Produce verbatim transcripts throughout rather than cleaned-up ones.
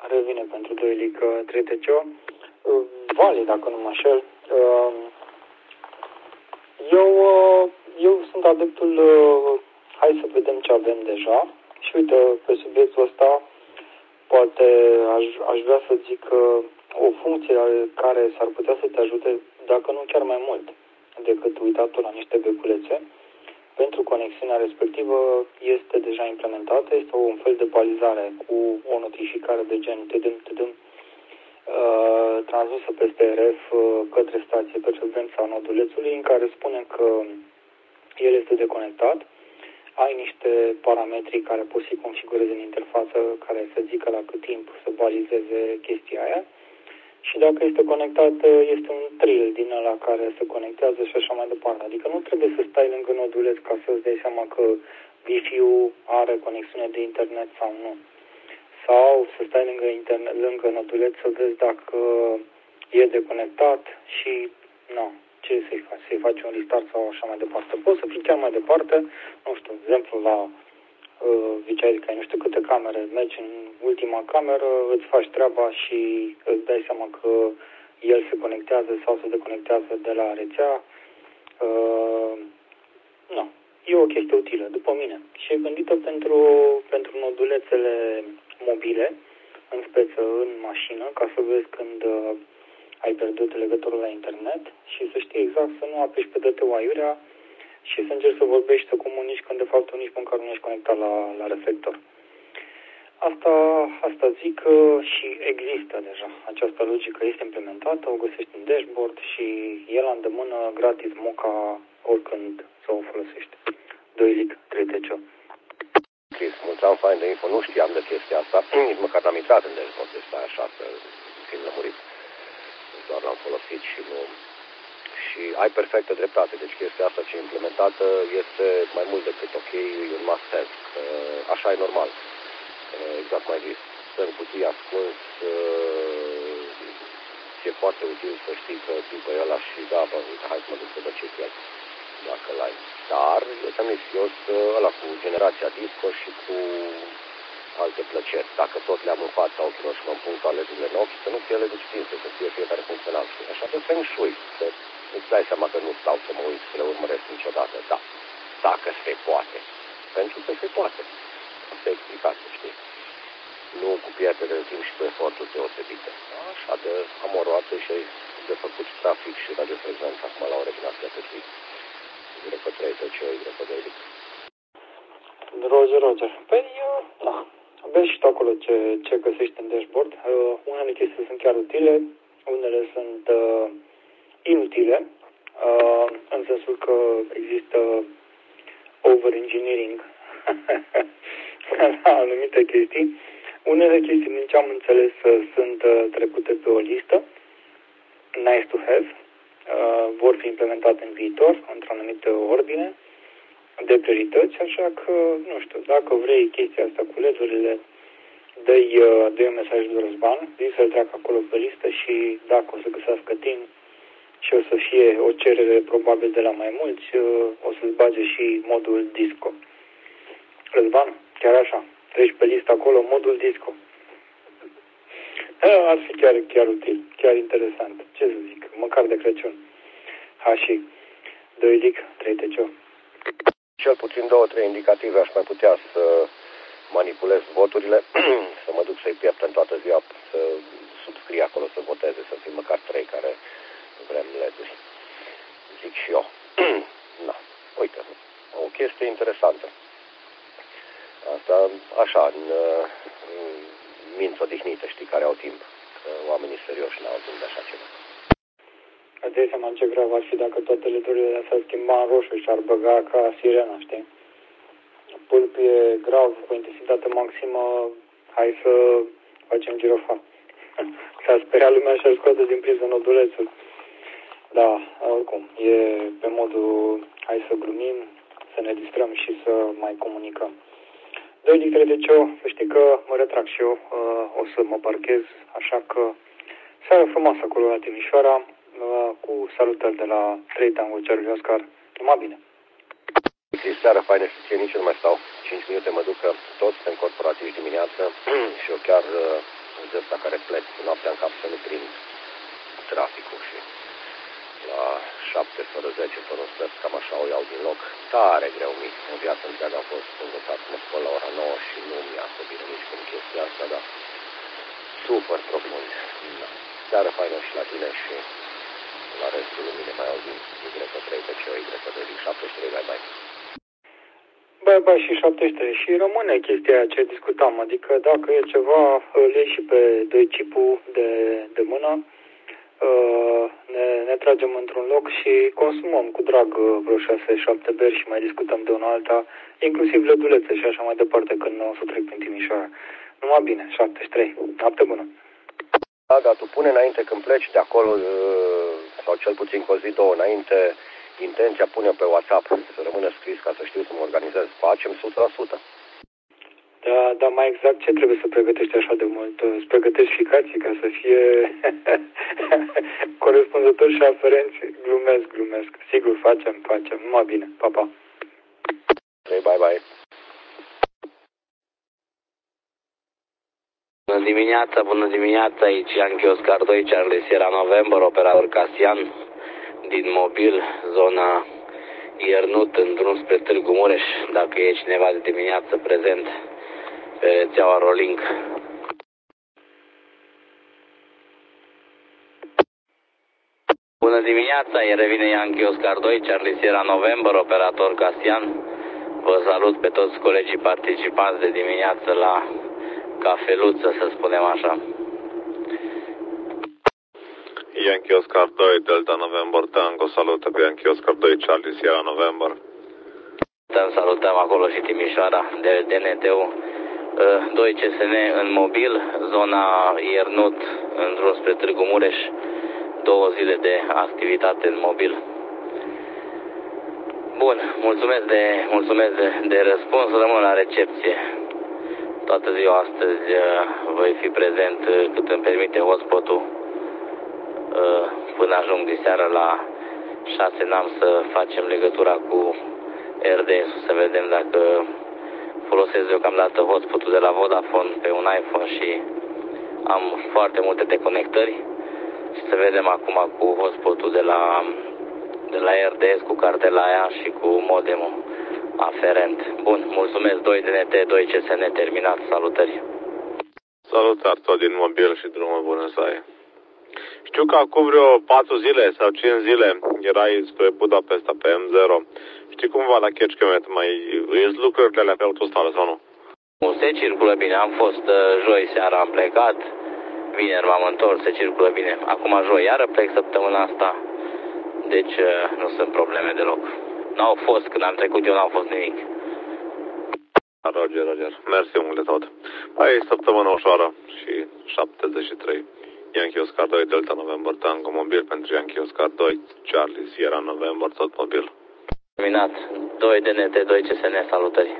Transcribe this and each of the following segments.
revine pentru doi lig trei T C O. Vali, dacă nu mă înșel. Eu, eu sunt adeptul, hai să vedem ce avem deja. Și uite, pe subiectul ăsta, poate aș, aș vrea să zic că o funcție care s-ar putea să te ajute, dacă nu chiar mai mult decât uitatul la niște beculețe, pentru conexiunea respectivă este deja implementată, este un fel de balizare cu o notificare de gen tdm, tdm, uh, transmisă peste R F uh, către stație pe frecvența nodulețului, în care spune că el este deconectat. Ai niște parametri care pot fi configurate în interfață, care să zică la cât timp să balizeze chestia aia. Și dacă este conectat, este un trill din ăla care se conectează și așa mai departe. Adică nu trebuie să stai lângă noduleț ca să-ți dai seama că Wi-Fi-ul are conexiune de internet sau nu. Sau să stai lângă, internet, lângă noduleț să vezi dacă e deconectat și nu, ce să-i faci? Să-i faci un restart sau așa mai departe. Poți să fii chiar mai departe, nu știu, de exemplu la ziceai că ai nu știu câte camere, mergi în ultima cameră, îți faci treaba și îți dai seama că el se conectează sau se deconectează de la rețea. Uh, nu, e o chestie utilă, după mine. Și e gândită pentru, pentru nodulețele mobile, în speță în mașină, ca să vezi când uh, ai pierdut legătură la internet și să știi exact să nu apeși pe dă-te aiurea și să încerci să vorbești, să comunici când de fapt tu nici măcar nu ești conectat la, la reflector. Asta, asta zic și există deja. Această logică este implementată, o găsești în dashboard și e la îndemână gratis moca oricând să o folosești. doi lig trei T C O. Chris, mulțumim fain de info, nu știam de chestia asta, nici măcar n-am intrat în dashboard, deci stai așa să fim lămurit. Doar l-am folosit și nu... Și ai perfectă dreptate, deci chestia asta ce e implementată este mai mult decât ok, e un must-have, așa e normal, exact mai zis, stă în cutie ascuns, e foarte util să știi că tipul ăla și da, bă, uite, hai să mă duc să văd ce el, dacă l-ai. Dar eu ți-am zis, eu sunt ăla cu generația disco și cu alte plăceri, dacă tot le-am în fața ochilor și mă-mi pun toaleturile în ochi, să nu fie ele distinse, să fie fiecare funcțional. Așa de feng shui, să îți dai seama că nu stau să mă uit să le urmăresc niciodată, da, dacă se poate, pentru că se poate. Asta e explicație, știi? Nu cu pierdere de timp și cu eforturi deosebite. Așa de amoroase și de făcut trafic și radiofrecvență acum la ore din astea pe zi. Y P trei T C O, Y P doi. Roger, Roger. Păi, eu, da. Vezi și tu acolo ce, ce găsești în dashboard. Uh, unele chestii sunt chiar utile, unele sunt uh, inutile, uh, în sensul că există over-engineering la anumite chestii. Unele chestii, din ce am înțeles, sunt uh, trecute pe o listă, nice to have, uh, vor fi implementate în viitor, într-o anumită ordine de priorități, așa că, nu știu, dacă vrei chestia asta cu L E D-urile, dă-i, uh, dă-i un mesaj de Răzvan, zi să-l treacă acolo pe listă și dacă o să găsească timp și o să fie o cerere probabil de la mai mulți, uh, o să-ți bage și modul disco. Răzvan, chiar așa, treci pe listă acolo, modul disco. Ar fi chiar, chiar util, chiar interesant. Ce să zic, măcar de Crăciun. Ha și doi lig trei T C O. Cel puțin două, trei indicative aș mai putea să manipulez voturile, să mă duc să-i pierd în toată ziua, să subscrie acolo, să voteze, să fie măcar trei care vrem L E D-uri. Zic și eu. Na, uite, o chestie interesantă. Asta, așa, în, în minți odihnite, știi, care au timp. Că oamenii serioși n-au timp de așa ceva. Îți dai seama ce grav ar fi dacă toate ledurile s-ar schimba în roșu și ar băga ca sirena, știi? Pulp e grav, cu intensitate maximă, hai să facem girofar. S-a speriat lumea și-ar scoate din priză nodulețul. Da, oricum, e pe modul hai să glumim, să ne distrăm și să mai comunicăm. doi lig trei T C O, să știi că mă retrag și eu, o să mă parchez, așa că seara frumoasă acolo la Timișoara, cu salutări de la trei Tango Charlie Oscar, numai bine. E seara faină să nici nu mai stau, cinci minute mă duc, că toți suntem corporativi dimineață și eu chiar de ăsta care plec noaptea în cap să nu prind traficul și la șapte fără zece fără un sfert, cam așa o iau din loc. Tare greu mi. În viața întreagă am fost învățat să mă spăl la ora nouă și nu mi-a să bine nici cum chestia asta, dar super profund. Da. Seară faină și la tine și la restul lumii ne mai auzim. Y trei pe C O Y doi șaptezeci și trei, bye bye. Bye bye și șaptezeci și trei. Și rămâne chestia ce discutam, adică dacă e ceva, îl iei și pe doi chipul de, de mână, ne, ne tragem într-un loc și consumăm cu drag vreo șase șapte beri și mai discutăm de una alta, inclusiv lădulețe și așa mai departe când nu o să trec prin Timișoara. Numai bine, șaptezeci și trei. Noapte bună! Da, dar tu pune înainte când pleci de acolo, sau cel puțin cu o zi, două înainte, intenția pune pe WhatsApp să rămână scris ca să știu să mă organizez. Facem o sută la sută. Da, dar mai exact ce trebuie să pregătești așa de mult? Să pregătești ficații ca să fie corespunzător și aferenți? Glumesc, glumesc. Sigur, facem, facem. Numai bine. Pa, pa. Okay, bye, bye. Bună dimineața, bună dimineața, aici Yankee Oscar doi, Charlie Sierra November, operator Casian, din mobil, zona Iernut, în drum spre Târgu Mureș, dacă e cineva de dimineață prezent pe rețeaua Rolling. Bună dimineața, e revine Yankee Oscar doi, Charlie Sierra November, operator Casian. Vă salut pe toți colegii participanți de dimineață la cafeluță, să spunem așa. Yankee Oscar doi, Delta November Tango, salută pe Yankee Oscar doi, Charlie Sierra November. Salutăm acolo și Timișoara, de D N T-ul doi C S N în mobil, zona Iernut, în drum spre Târgu Mureș, două zile de activitate în mobil. Bun, mulțumesc de, mulțumesc de, de răspuns, rămân la recepție. Toată ziua astăzi voi fi prezent cât îmi permite hotspot-ul. Până ajung de seară la șase n-am să facem legătura cu R D S-ul, să vedem dacă folosesc deocamdată hotspot-ul de la Vodafone pe un iPhone și am foarte multe deconectări. Și să vedem acum cu hotspot-ul de la, de la R D S, cu cartela aia și cu modemul aferent. Bun, mulțumesc, doi D N T, doi C S N, terminat, salutări. Salutări tot din mobil și drumul bun să ai. Știu că acum vreo patru zile sau cinci zile erai spre Budapesta pe M zero. Știi cumva la Kecskemét mai îți lucrurile alea pe autostradă sau nu? Nu, se circulă bine. Am fost uh, joi seara, am plecat. Vineri m-am întors, se circulă bine. Acum joi iară plec săptămâna asta. Deci uh, nu sunt probleme deloc. N-au fost, când am trecut eu n-au fost nimic. Roger, Roger. Mersi mult de tot. Mai săptămână ușoară și șaptezeci și trei. Yankee Oscar doi, Delta November Tango, mobil pentru Yankee Oscar doi, Charlie Sierra November, tot mobil. Terminat. doi D N T, doi C S N, salutări.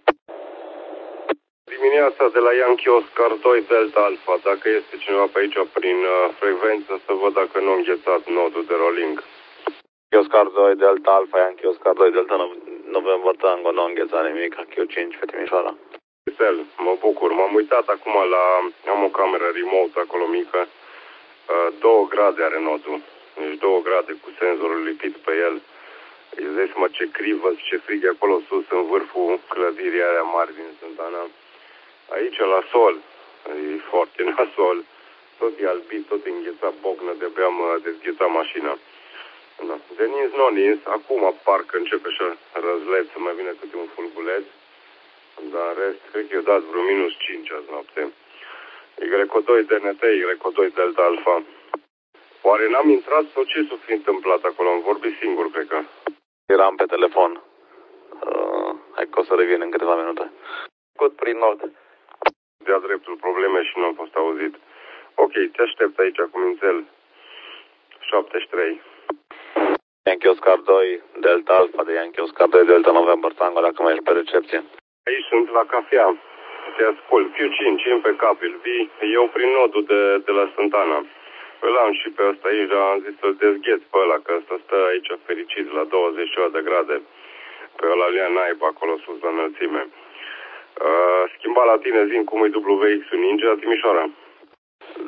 Dimineața de la Yankee Oscar doi, Delta Alpha. Dacă este cineva pe aici prin uh, frecvență, să văd dacă nu a înghețat nodul de rolling. Yankee Oscar doi, Delta Alpha, Yankee Oscar doi, Delta November Tango, nu a înghețat nimic, Q cinci pe Timișoara. Mă bucur. M-am uitat acum la... Am o cameră remote acolo mică. Două grade are nodul. Deci două grade cu senzorul lipit pe el. Îți dai seama ce crivă, ce frig acolo sus în vârful clădirii aia mari din Sântana. Aici la sol. E foarte nasol. Tot e albit, tot e înghețat bocnă, de-abia am dezghețat mașina. Da. De nins, nu nins. Acum parcă începe așa răzleț să mai vină câte un fulguleț. Dar în rest, cred că i-a dat vreo minus cinci azi noapte. Y doi D N T, Y doi Delta Alpha. Oare n-am intrat sau ce s-o fi întâmplat acolo? Am vorbit singur, cred că. Eram pe telefon. Uh, hai că o să revin în câteva minute. Cut prin nord. De-a dreptul probleme și nu am fost auzit. Ok, te aștept aici cu mințel. șaptezeci și trei. Yankee Oscar doi, Delta Alpha de Yankee Oscar doi, Delta November Tango, dacă mai ești pe recepție. Aici sunt la cafea. Te ascult. Q cinci, impecabil. Vii eu prin nodul de, de la Sântana. Îl am și pe ăsta aici, dar am zis să-l dezgheț pe ăla, că ăsta stă aici fericit la douăzeci de grade. Pe ăla lea naiba acolo sus la înălțime. Uh, schimba la tine, zi cum e W X-ul Ninja, Timișoara.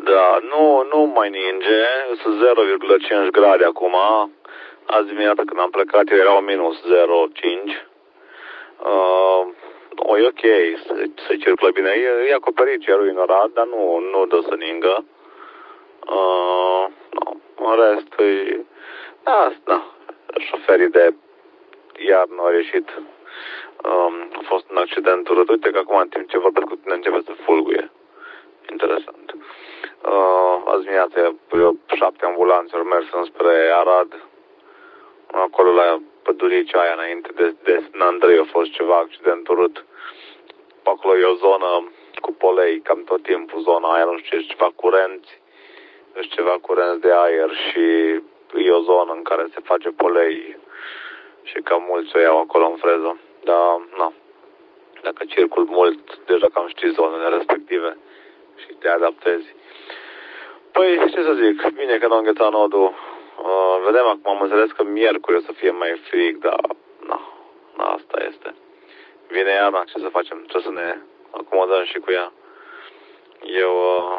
Da, nu, nu mai ninge, sunt zero virgulă cinci grade acum. Azi dimineața când am plecat eu erau minus zero virgulă cinci. Uh, o, e ok, se, se circulă bine, e, e acoperit cerul ignorat, dar nu, nu dă să ningă. Uh, no. În rest, e, da, da, șoferii de iarnă au ieșit. Um, a fost un accident urât. Uite că acum în timp ce vorbesc cu tine începe să fulguie. Interesant. Uh, azi dimineața șapte ambulanțe au mers înspre Arad. Acolo la păduricea aia înainte de, de Nandrei a fost ceva accident urât. Pe acolo e o zonă cu polei, cam tot timpul zona aia, nu știu ce, ceva curenți, nu știu ceva curenți de aer și e o zonă în care se face polei și cam mulți o iau acolo în freză. Dar, na, dacă circul mult, deja cam știi zonele respective și te adaptezi. Păi, ce să zic, bine că n-a înghețat nodul. Uh, vedem acum, am înțeles că miercuri o să fie mai frig, dar, na, na, asta este. Vine iarna, ce să facem? Trebuie să ne acomodăm și cu ea. Eu, uh,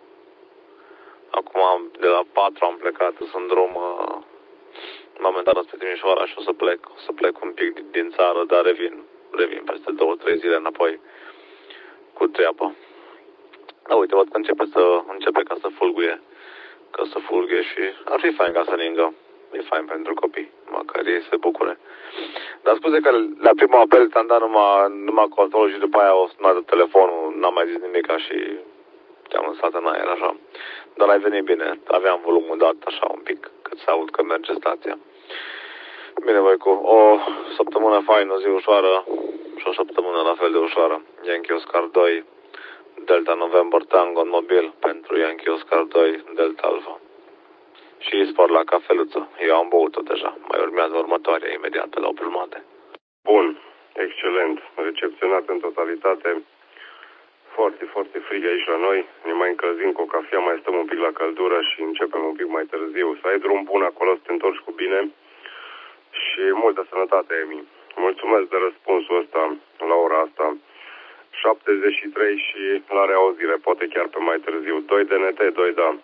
acum, de la patru am plecat, sunt în drum, uh, momentan spre Timișoara și o să plec, o să plec un pic din, din țară, dar revin, revin peste două, trei zile înapoi cu treabă. Da, uite, văd că începe să, începe ca să fulguie, ca să fulguie și ar fi fain ca să ningă. E fain pentru copii, măcar ei se bucure. Dar scuze că la primul apel ți-am dat numai, numai controlul și după aia o sunat de telefonul, n-am mai zis nimica și te-am lăsat în aer, așa. Dar ai venit bine, aveam volumul dat așa un pic, cât să aud că merge stația. Bine, Voicu, o săptămână faină, o zi ușoară și o săptămână la fel de ușoară. Yankee Oscar doi, Delta November Tango în mobil pentru Yankee Oscar doi, Delta Alpha. Și spor la cafeluță. Eu am băut-o deja. Mai urmează următoarea imediat pe la opt jumate. Bun, excelent. Recepționat în totalitate. Foarte, foarte frig aici la noi. Ne mai încălzim cu o cafea, mai stăm un pic la căldură și începem un pic mai târziu. Să ai drum bun acolo, să te întorci cu bine. Și multă sănătate, Emi. Mulțumesc de răspunsul ăsta la ora asta. șaptezeci și trei și la reauzire, poate chiar pe mai târziu. doi D N T, doi da.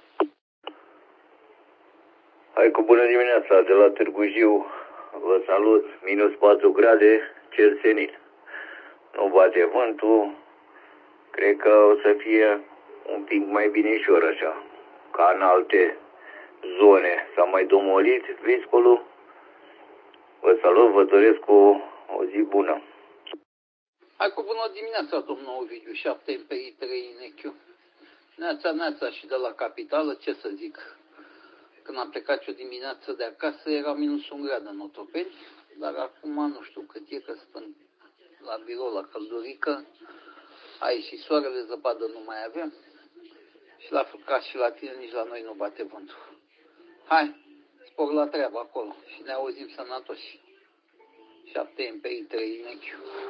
Hai cu bună dimineața, de la Târgu Jiu, vă salut, minus patru grade, cer senin. Nu bate vântul, cred că o să fie un pic mai binișor așa, ca în alte zone. S-a mai domolit viscolul. Vă salut, vă doresc o, o zi bună. Hai cu bună dimineața, domnul Ovidiu, șapte M P I trei în Echiu. Neața, neața și de la capitală, ce să zic. Când am plecat eu dimineață de acasă, era minus un grad în Otopeni, dar acum nu știu cât e, că stăm la birou, la căldurică. A ieșit soarele, zăpadă nu mai avem. Și la fel ca și la tine, nici la noi nu bate vântul. Hai, spor la treabă acolo și ne auzim sănătoși. șapte M P I trei în Echiu.